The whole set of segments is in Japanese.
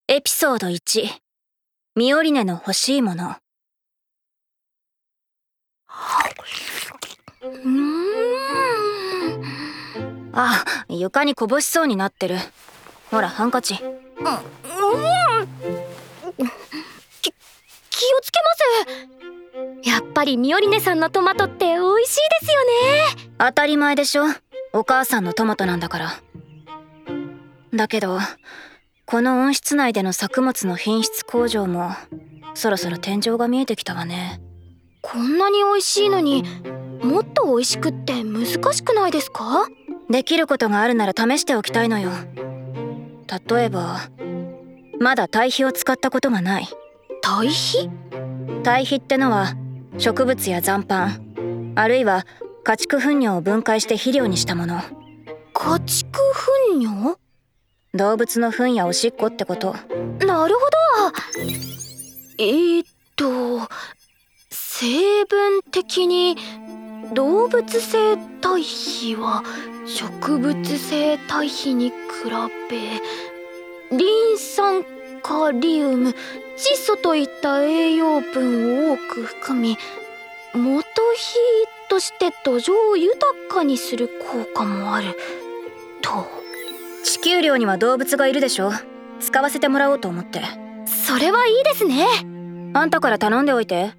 エピソード1、ミオリネの欲しいもの。あ、床にこぼしそうになってる。ほら、ハンカチ。気をつけます。やっぱりミオリネさんのトマトって美味しいですよね。 当たり前でしょ。お母さんのトマトなんだから。だけどこの温室内での作物の品質向上もそろそろ天井が見えてきたわね。 こんなに美味しいのにもっと美味しくって難しくないですか？ できることがあるなら試しておきたいのよ。例えばまだ堆肥を使ったことがない。 堆肥？ 堆肥ってのは植物や残飯あるいは家畜糞尿を分解して肥料にしたもの。 家畜糞尿？ 動物の糞やおしっこってこと。 なるほど。成分的に動物性堆肥は植物性堆肥に比べリン酸カリウム窒素といった栄養分を多く含み元肥として土壌を豊かにする効果もあると。 地球寮には動物がいるでしょ。使わせてもらおうと思って。 それはいいですね。 あんたから頼んでおいて。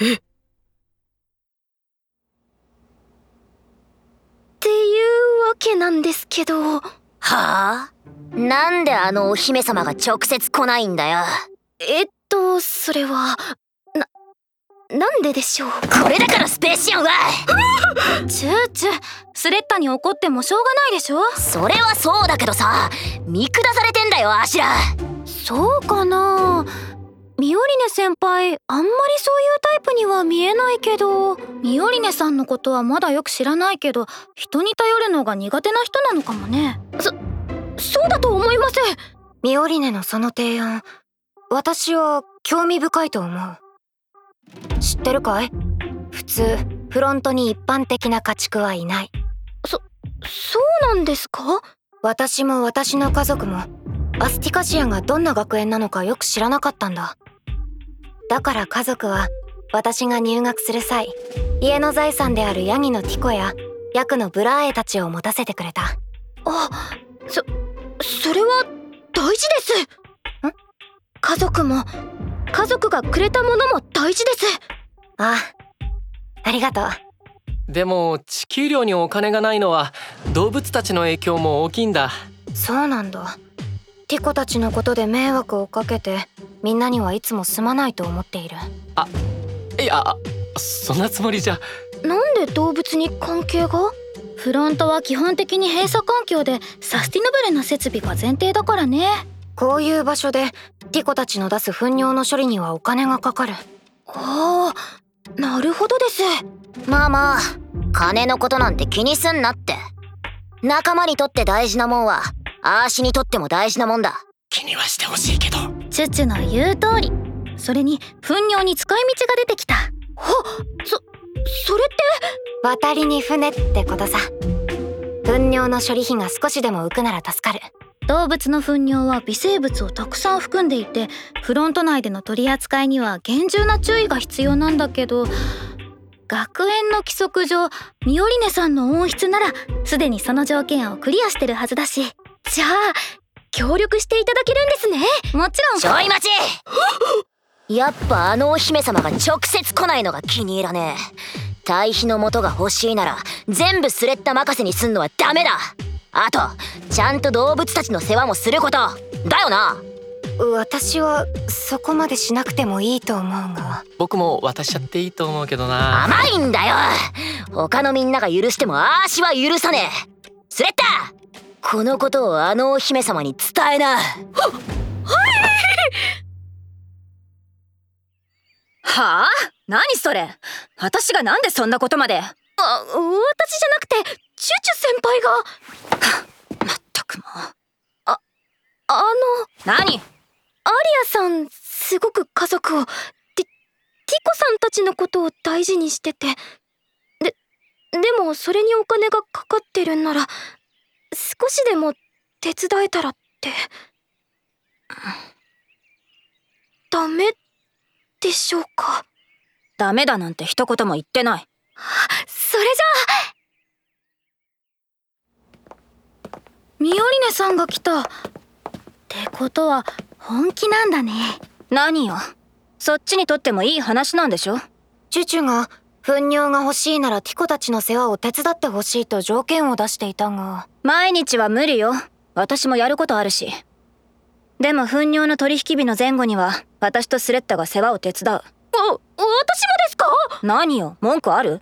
っていうわけなんですけど。 はあ？なんであのお姫様が直接来ないんだよ。 それはなんででしょう。 これだからスペーシアンはチュースレッタに怒ってもしょうがないでしょ。 それはそうだけどさ、見下されてんだよアシュラ。 そうかな。ミオリネ先輩あんまりそういうタイプには見えないけど。ミオリネさんのことはまだよく知らないけど人に頼るのが苦手な人なのかもね。そうだと思います。 ミオリネのその提案、私は興味深いと思う。知ってるかい？普通フロントに一般的な家畜はいない。 そうなんですか？ 私も私の家族もアスティカシアがどんな学園なのかよく知らなかったんだ。だから家族は私が入学する際、家の財産であるヤギのティコやヤクのブラーエたちを持たせてくれた。 あ、それは大事です。家族がくれたものも大事です。 ありがとう。 でも地球寮にお金がないのは動物たちの影響も大きいんだ。 そうなんだ。ティコたちのことで迷惑をかけてみんなにはいつもすまないと思っている。 いやそんなつもりじゃ。 なんで動物に関係が？フロントは基本的に閉鎖環境でサスティナブルな設備が前提だからね。 こういう場所でティコたちの出す糞尿の処理にはお金がかかる。 ああ、なるほどです。 まあ金のことなんて気にすんなって。仲間にとって大事なもんはあーしにとっても大事なもんだ。 気にはしてほしいけど。 チュチュの言う通り。それに糞尿に使い道が出てきた。それって渡りに船ってことさ。糞尿の処理費が少しでも浮くなら助かる。 動物の糞尿は微生物をたくさん含んでいてフロント内での取り扱いには厳重な注意が必要なんだけど、学園の規則上ミオリネさんの温室ならすでにその条件をクリアしてるはずだし、じゃあ協力していただけるんですね。もちろん。 ちょい待ちやっぱあのお姫様が直接来ないのが気に入らねえ。堆肥の素が欲しいなら全部スレッタ任せにすんのはダメだ。あとちゃんと動物たちの世話もすることだよな。 私はそこまでしなくてもいいと思うが。 僕も渡しちゃっていいと思うけどな。 甘いんだよ。他のみんなが許してもあーしは許さねえ。スレッタ、このことをあのお姫様に伝えな。はいはあ？何それ？私がなんでそんなことまで。 私じゃなくてチュチュ先輩が。 まったくもう。何？ アリアさんすごく家族をティコさんたちのことを大事にしてて、でもそれにお金がかかってるんなら少しでも手伝えたらって。 でしょうか。 ダメだなんて一言も言ってない。 それじゃあミオリネさんが来たってことは本気なんだね。 何よ、そっちにとってもいい話なんでしょ。 チュチュが糞尿が欲しいならティコたちの世話を手伝ってほしいと条件を出していたが。 毎日は無理よ。私もやることあるし。でも糞尿の取引日の前後には私とスレッタが世話を手伝う。 私もですか？ 何よ、文句ある？ ない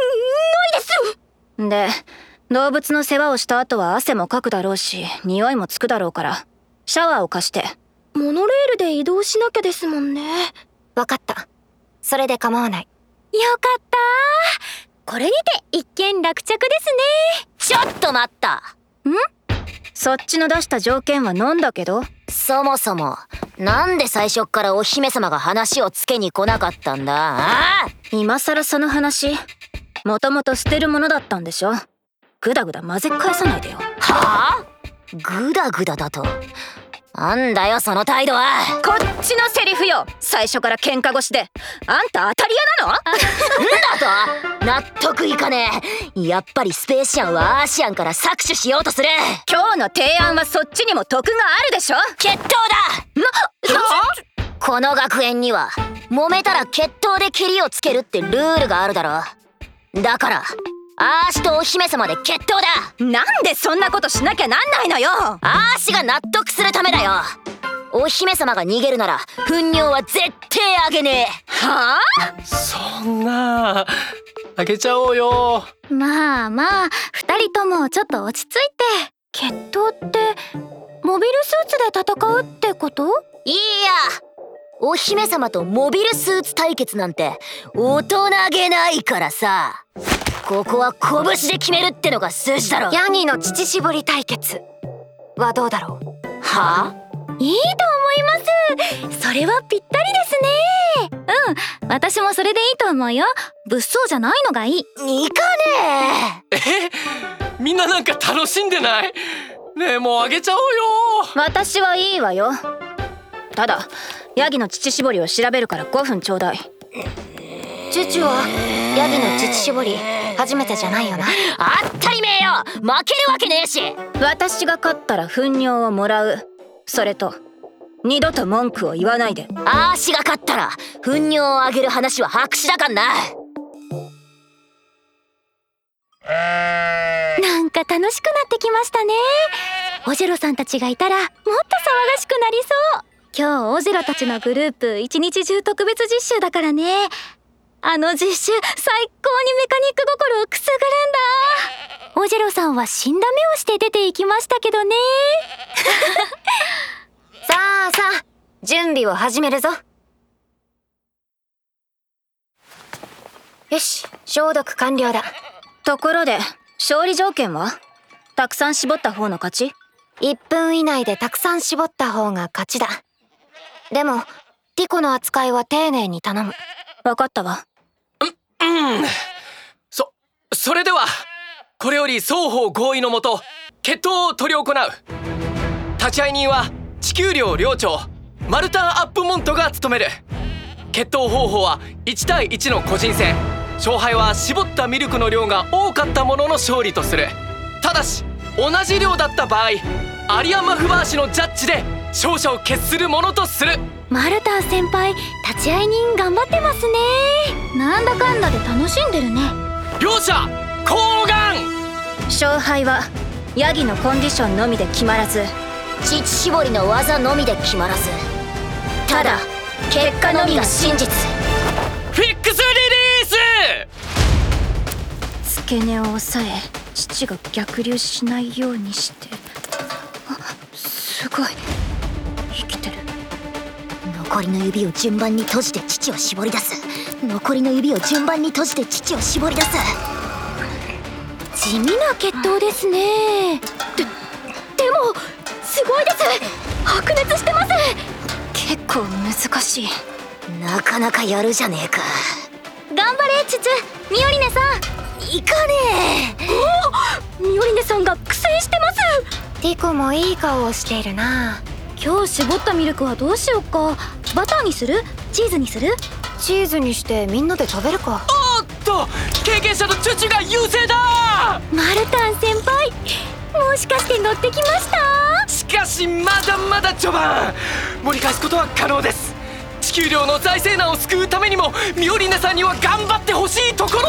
です。 で、動物の世話をした後は汗もかくだろうし、匂いもつくだろうから、シャワーを貸して。 モノレールで移動しなきゃですもんね。 わかった。それで構わない。 よかった。これにて一件落着ですね。ちょっと待った。そっちの出した条件は飲んだけど。そもそもなんで最初っからお姫様が話をつけに来なかったんだ。今さらその話、もともと捨てるものだったんでしょ。グダグダ混ぜ返さないでよ。はあ？グダグダだと？なんだよその態度は。こっちのセリフよ。最初から喧嘩腰で。あんた当たり屋なの？んだと？納得いかねえ。やっぱりスペーシアンはアーシアンから搾取しようとする。今日の提案はそっちにも得があるでしょ。決闘だ。この学園には揉めたら決闘でケリをつけるってルールがあるだろ。だからアーシとお姫様で決闘だ。なんでそんなことしなきゃなんないのよ。アーシが納得するためだよ。お姫様が逃げるなら糞尿は絶対あげねえ。はあ？ そんなあげちゃおうよ。 まあまあ、二人ともちょっと落ち着いて。決闘ってモビルスーツで戦うってこと？ いや、お姫様とモビルスーツ対決なんて大人げないからさ。ここは拳で決めるってのが筋だろ。 ヤギの乳搾り対決はどうだろう？ はあ？ いいと思います。それはぴったりですね。私もそれでいいと思うよ。物騒じゃないのがいい。 いかねえ？みんななんか楽しんでない？ねえ、もうあげちゃおうよ。 私はいいわよ。ただヤギの乳搾りを調べるから5分ちょうだい。 チュチュはヤギの乳搾り初めてじゃないよな。 当たり前よ。負けるわけねえし。私が勝ったら糞尿をもらう。それと二度と文句を言わないで。アーシが勝ったら糞尿をあげる話は白紙だかんな。 なんか楽しくなってきましたね。オジェロさんたちがいたらもっと騒がしくなりそう。今日オジェロたちのグループ一日中特別実習だからね。あの実習最高にメカニック心をくすぐるんだ。オジェロさんは死んだ目をして出ていきましたけどね。 さあさあ、準備を始めるぞ。よし、消毒完了だ。 ところで勝利条件は？たくさん絞った方の勝ち ？1分以内でたくさん絞った方が勝ちだ。でもティコの扱いは丁寧に頼む。 分かったわ。 それではこれより双方合意のもと決闘を執り行う。立ち会い人は地球寮寮長マルタン・アップモントが務める。決闘方法は1対1の個人戦。勝敗は絞ったミルクの量が多かった者の勝利とする。ただし同じ量だった場合アリア・マフバー氏のジャッジで勝者を決するものとする。 マルタン先輩、立ち会い人頑張ってますね。なんだかんだで楽しんでるね。 両者交換。 勝敗はヤギのコンディションのみで決まらず乳搾りの技のみで決まらず、ただ結果のみが真実。 フィックスリリース。 付け根を押さえ乳が逆流しないようにして。すごい生きてる。残りの指を順番に閉じて乳を絞り出す。残りの指を順番に閉じて乳を絞り出す。 地味な決闘ですね。でもすごいです。白熱してます。 結構難しい。なかなかやるじゃねえか。 頑張れチュチュ、ミオリネさん。 いかねえ。 ミオリネさんが苦戦してます。 ティコもいい顔をしているな。 今日絞ったミルクはどうしよっか。バターにする？チーズにする？ チーズにしてみんなで食べるか。 おっと、経験者のチュチュが優勢だ。 マルタン先輩、もしかして乗ってきました？ しかしまだまだ序盤。盛り返すことは可能です。地球寮の財政難を救うためにもミオリネさんには頑張ってほしいところ。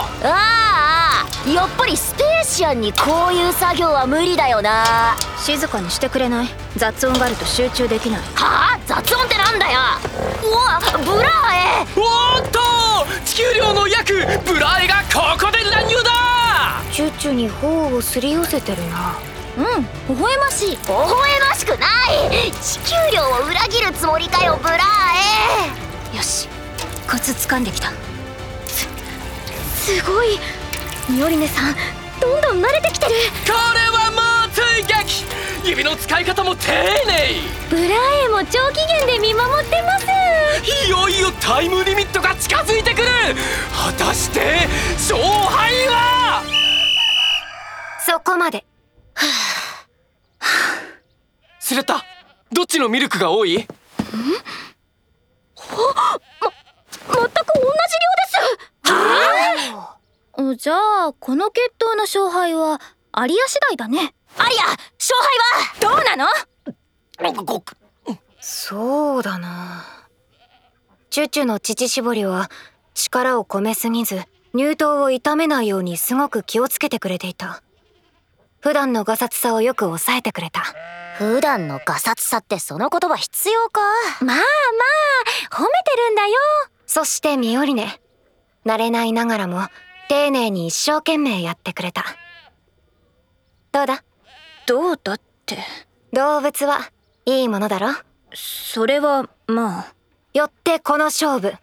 やっぱりスペーシアンにこういう作業は無理だよな。 静かにしてくれない？雑音があると集中できない。 はあ、雑音ってなんだよ。うわ、ブラーエ。 おーっと、地球寮の役ブラーエがここで乱入だ。 チュチュに頬をすり寄せてるな。 微笑ましい。 微笑ましくない。地球寮を裏切るつもりかよ、ブラーエ。 よし、コツ掴んできた。すごい。ミオリネさん、どんどん慣れてきてる。 これはもう追撃。指の使い方も丁寧。 ブラーエも長期限で見守ってます。 いよいよタイムリミットが近づいてくる。果たして勝敗は？ そこまで。 スレッタ、どっちのミルクが多い？ 全く同じ量です。じゃあこの決闘の勝敗はアリア次第だね。 アリア、勝敗はどうなの？ そうだな。チュチュの乳搾りは力を込めすぎず乳頭を傷めないようにすごく気をつけてくれていた。普段のガサツさをよく抑えてくれた。 普段のガサツさってその言葉必要か？ まあまあ、褒めてるんだよ。 そしてミオリネ、慣れないながらも丁寧に一生懸命やってくれた。どうだ？ どうだって。 動物はいいものだろ？ それはまあ。 よってこの勝負引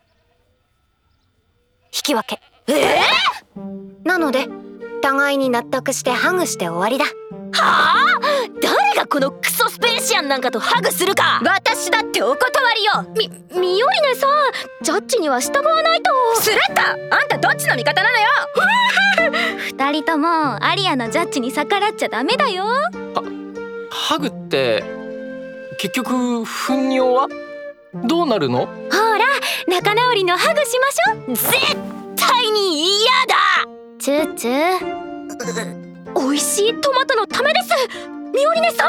き分け。なので互いに納得してハグして終わりだ。 はあ？誰がこのクソスペーシアンなんかとハグするか。 私だってお断りよ。ミオリネさん、ジャッジには従わないと。スレッタ、あんたどっちの味方なのよ。二人ともアリアのジャッジに逆らっちゃダメだよ。 ハグって結局糞尿はどうなるの？ ほら、仲直りのハグしましょう。 絶対に嫌だ。 チュチュ、美味しいトマトのためです、ミオリネさん。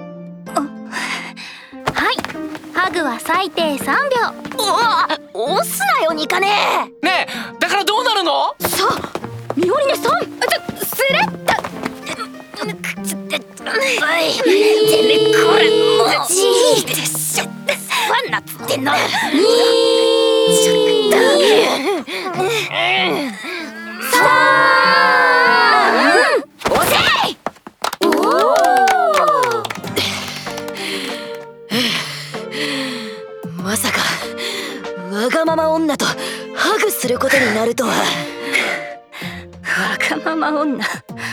はい、ハグは最低3秒。 押すなよ、ニカネ。 ねえ、だからどうなるの？ さあ、ミオリネさん、スレッタ。 これもういいでしょ。ファンなっつってんの。まさかわがまま女とハグすることになるとは。 わがまま女。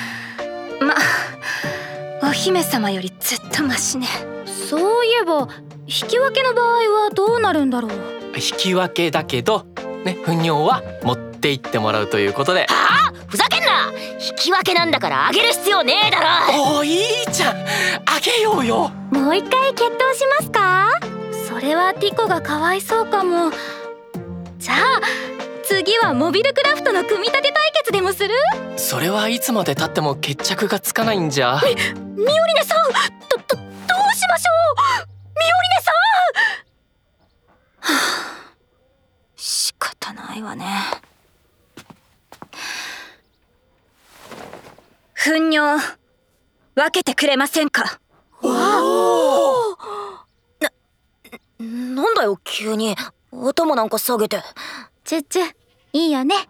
お姫様よりずっとマシね。そういえば引き分けの場合はどうなるんだろう。 引き分けだけどね、糞尿は持って行ってもらうということで。 はあ？ふざけんな。引き分けなんだからあげる必要ねえだろ。 おー、いいじゃん、あげようよ。 もう一回決闘しますか？それはティコがかわいそうかも。じゃあ次はモビルクラフトの組み立て対決でもする？ それはいつまで経っても決着がつかないんじゃ。 ミオリネさん、どうしましょう。ミオリネさん。はあ、仕方ないわね。糞尿分けてくれませんか？ なんだよ急に頭なんか下げて。 チュチュ、いいよね。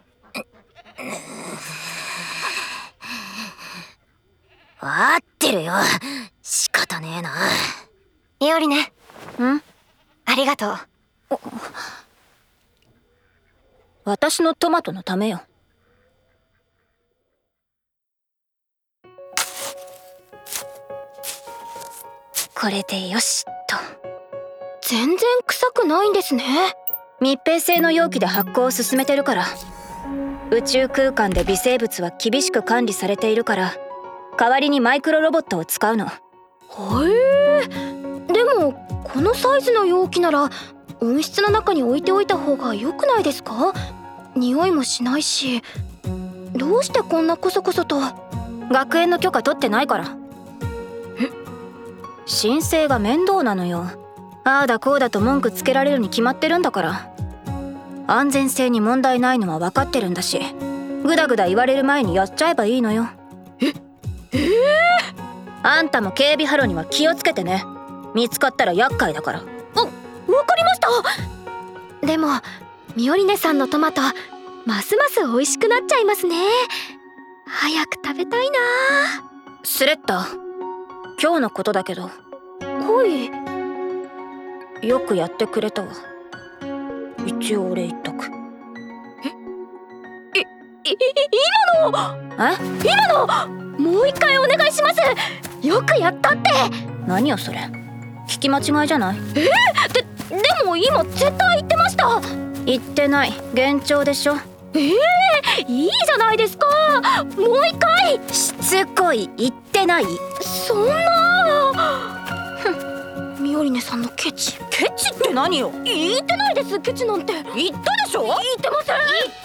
合ってるよ、仕方ねえな。 ミオリネ、 ありがとう。 私のトマトのためよ。これでよしと。全然臭くないんですね。密閉性の容器で発酵を進めてるから。宇宙空間で微生物は厳しく管理されているから、代わりにマイクロロボットを使うの。へえ。でもこのサイズの容器なら温室の中に置いておいた方が良くないですか？匂いもしないし。どうしてこんなコソコソと。 学園の許可取ってないから。申請が面倒なのよ。ああだこうだと文句つけられるに決まってるんだから。安全性に問題ないのは分かってるんだし、グダグダ言われる前にやっちゃえばいいのよ。あんたも警備ハロには気をつけてね。見つかったら厄介だから。 わかりました。でもミオリネさんのトマトますます美味しくなっちゃいますね。早く食べたいな。 スレッタ、今日のことだけど。 はい。 よくやってくれたわ。一応俺言っとく。 今のもう一回お願いします。よくやったって。 何よそれ、聞き間違いじゃない？ でも今絶対言ってました。 言ってない、幻聴でしょ。 いいじゃないですか。もう一回。 しつこい、言ってない。 そんな。ミオリネさんのケチ。 ケチって何よ。 言ってないです。ケチなんて。 言ったでしょ。 言ってません。